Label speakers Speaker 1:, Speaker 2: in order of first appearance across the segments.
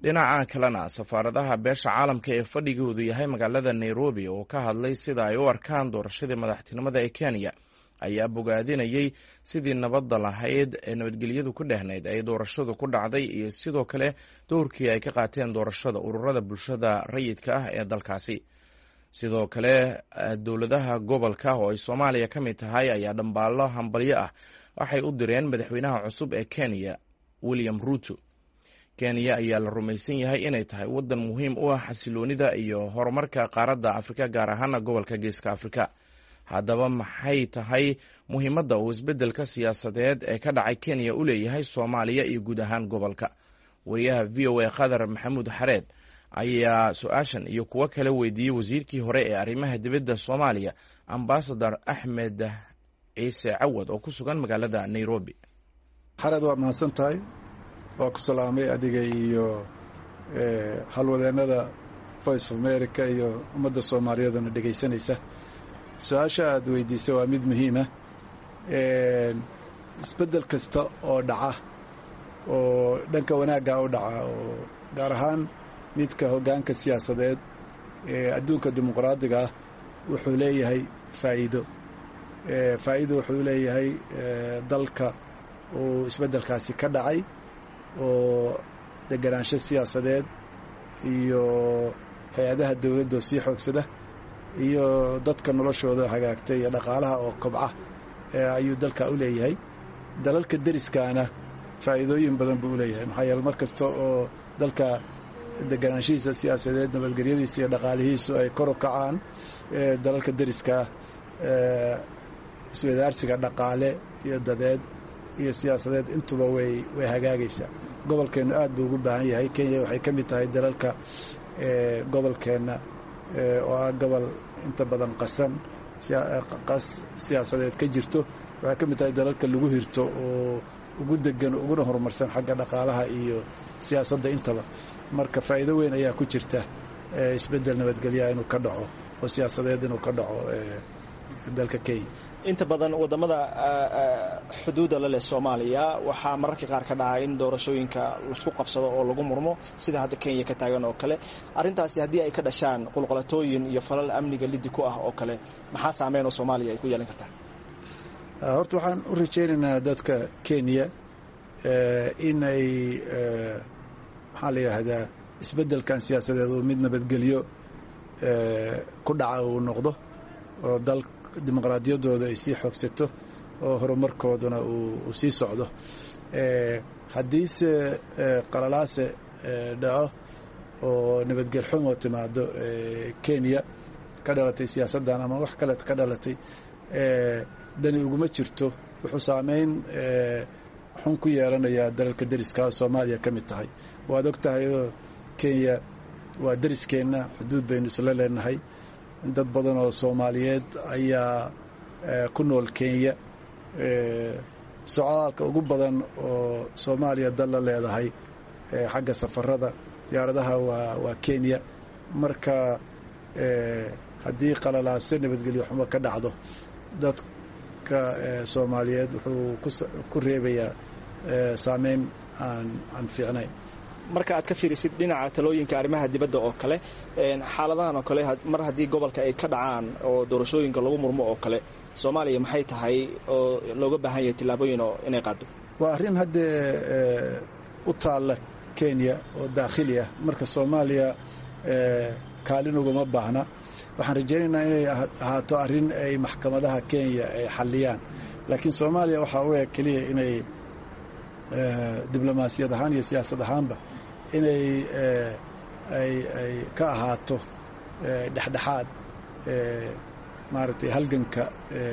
Speaker 1: dhinaca kalena safaaradaha beesha caalamka ee fadhigoodu yahay magaalada Nairobi oo ka hadlay sida ay u arkaan doorashadii madaxtinimada ee Kenya ayaa bogaadinayay sidii nabadda lahayd ee nabadgelyadu ku dhehnayd ay doorashadu ku dhacday iyo sidoo kale doorkii ay ka qaateen doorashada ururada bulshada rayidka ah ee dalkaasi. sidoo kale dowladaha gobolka oo ay Soomaaliya ka mid tahay ayaa dhambaalo hambalyo ah waxay u direen madaxweynaha cusub ee Kenya William Ruto. Kenya ayaa la rumaysan yahay inay tahay wadan muhiim u ah xasiloonida iyo horumarka qaaradda Afrika gaar ahaan gobolka Geeska Afrika. Haddaba maxay tahay muhiimadda uu isbeddelka siyaasadeed ee ka dhacay Kenya u leeyahay Soomaaliya iyo guud ahaan gobolka? Wariyaha VOA Khadar Maxamuud Xareed ayaa su-aashan iyo kuwo kale weydiiyey wasiirkii hore ee arrimaha dibadda Soomaaliya Ambassador Axmed Ciise Cawad oo ku sugan magaalada Nairobi.
Speaker 2: Xareed waa mahadsantahay. waa ku salaamay adiga iyo halwadeennada Voice of America iyo ummadda Soomaaliyeedna dhegaysanaysa. su-aasha aad weydiisay waa mid muhiim ah. isbeddel kasta oo dhaca oo dhanka wanaagga u dhaca oo gaar ahaan midka hoggaanka siyaasadeed ee adduunka dimuqraadiga ah wuxuu leeyahay faa'iido. wuxuu leeyahay dalka uu isbeddelkaasi ka dhacay oo deganaansho siyaasadeed iyo hay-adaha dawladda oo sii xoogsada iyo dadka noloshooda hagaagtay iyo dhaqaalaha oo kobca ayuu dalka u leeyahay. dalalka deriskaana faa'iidooyin badan buu u leeyahay maxaa yeele mar kasta oo dalka deganaanshihiisa siyaasadeed nabadgelyadiisa iyo dhaqaalihiisu ay kor u kacaan dalalka deriska iswadaarsiga dhaqaale iyo dadeed iyo siyaasadeed intuba way hagaagaysaa. gobolkeennu aad buu ugu baahan yahay. Kenya waxay ka mid tahay dalalka gobolkeenna oo ah gobol inta badan qas siyaasadeed ka jirto. waxay ka mid tahay dalalka lagu hirto oo ugu degan uguna horumarsan xagga dhaqaalaha iyo siyaasadda intaba. marka faa'iido weyn ayaa ku jirta isbeddel nabadgelya inuu ka dhaco oo siyaasadeed inuu ka dhaco dalka Kenya.
Speaker 3: inta badan wadamada xuduuda la leh Soomaaliya waxaa mararka qaar ka dhacay in doorashooyinka isku qabsado oo lagu murmo sida hadda Kenya ka taagan oo kale. arrintaasi haddii ay ka dhashaan qulqulatooyin iyo falal amniga liddi ku ah oo kale maxaa saameyn oo Soomaaliya ay ku yeelan kartaa?
Speaker 2: horta waxaan u rajaynaynaa dadka Kenya inay maxaa la yidhaahdaa isbeddelkan siyaasadeed oo mid nabadgelyo ku dhaca uu noqdo oo dal dimuqraadiyaddooda ay sii xoogsato oo horumarkooduna uu sii socdo. haddiise qalalaase dhaco oo nabadgel xumo timaado Kenya ka dhalatay siyaasaddan ama wax kale ka dhalatay dani uguma jirto. wuxuu saameyn xun ku yeelanayaa dalalka deriska oo Soomaaliya ka mid tahay. waad og tahay oo Kenya waa deriskeenna, xuduud baynu isla leenahay. dad badan oo Soomaaliyeed ayaa ku nool Kenya. socdaalka ugu badan oo Soomaaliya dal la leedahay xagga safarada diyaaradaha waa Kenya. marka haddii qalalaase nabadgelyo xumo ka dhacdo dadka Soomaaliyeed wuxuu ku reebayaa saameyn aan fiicnayn.
Speaker 3: marka aad ka fiirisid dhinaca talooyinka arrimaha dibadda oo kale xaaladahan oo kale mar haddii gobolka ay ka dhacaan oo doorashooyinka lagu murmo oo kale Soomaaliya maxay tahay oo looga baahan yahay tillaabooyin oo inay qaado?
Speaker 2: waa arrin hadda u taalla Kenya oo daakhili ah. marka Soomaaliya kaalin ugama baahna. waxaan rajaynaynaa inay ahaato arrin ay maxkamadaha Kenya ay xalliyaan. laakiin Soomaaliya waxaa u eg keliya inay diblomaasiyad ahaan iyo siyaasad ahaanba inay ay ka ahaato dhexdhexaad maaragtay halganka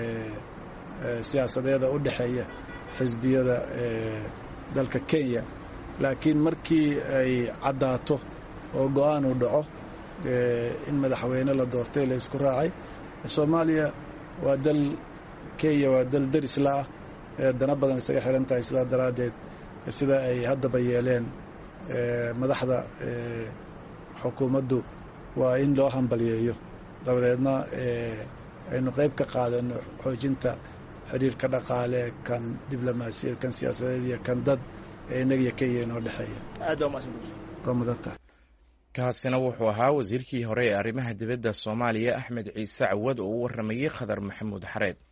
Speaker 2: siyaasadeeda u dhexeeya xisbiyada dalka Kenya. laakiin markii ay caddaato oo go'aan uu dhaco in madaxweyne la doortay la isku raacay, Soomaaliya waa dal Kenya waa dal deris la ah dana badan isaga xiran tahay. sidaa daraaddeed sida ay haddaba yeeleen madaxda xukuumaddu waa in loo hambalyeeyo. dabadeedna aynu qayb ka qaadano xoojinta xiriirka dhaqaale, kan diblomaasiyad, kan siyaasadeed iyo kan dad ee inaga iyo Kenya inoo dhexeeya.
Speaker 3: aad baa u mahadsantahay.
Speaker 2: mudan tahay.
Speaker 1: kaasina wuxuu ahaa wasiirkii hore ee arrimaha dibadda Soomaaliya Axmed Ciise Cawad oo u waramayay Khadar Maxamuud Xareed.